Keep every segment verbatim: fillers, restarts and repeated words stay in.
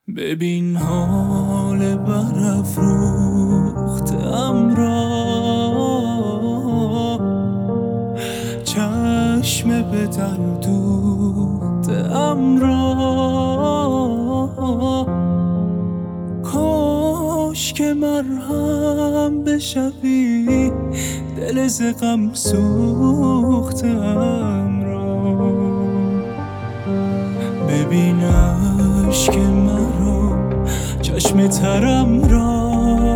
ببین حال برافروختم را، چشم به در دوختم را. کاش که مرهم بشوی دل ز غم سوختم را. ببین اشک مرا، چشم ترم را،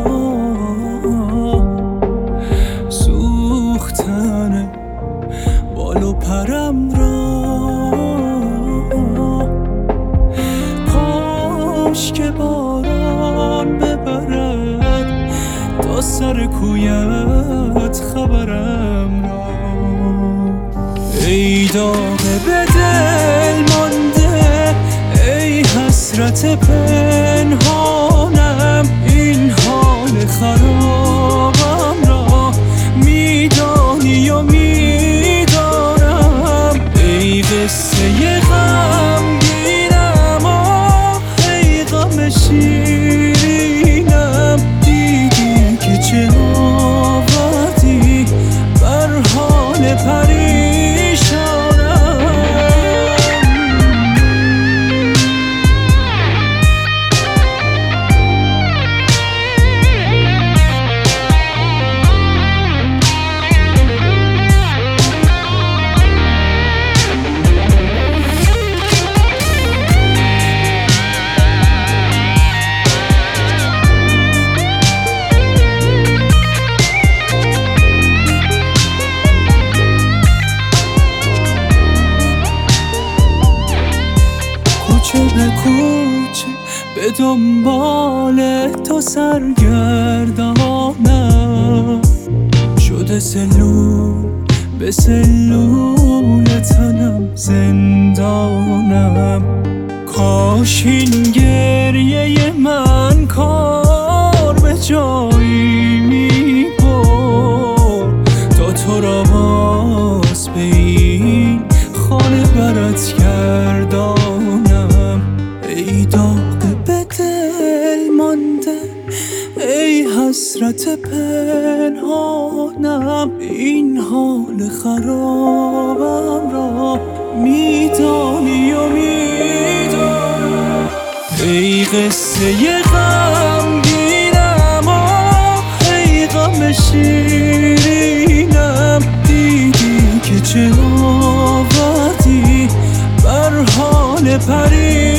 سوختن بال و پرم را. کاش که باران ببرد تا سر کویت خبرم را. ای داغ به دل مانده، ای حسرت پنهانم، این حال خرابم را میدانی و میدانم. ای قصه غمگینم، آه ای غم شیرینم، دیدی که چه آوردی بر حال پریشانم. کوچه به کوچه به دنبال تو سرگردانم، شده سلول به سلول تنم زندانم. کاش این گریه من کار به جایی می برد تا تو را باز به این خانه برات گردانم. ای داغ به دل مانده، ای حسرت پنهانم، این حال خرابم را میدانی و میدانم. ای قصه غمگینم، آه ای غم شیرینم، دیدی که چه آوردی بر حال پریشانم.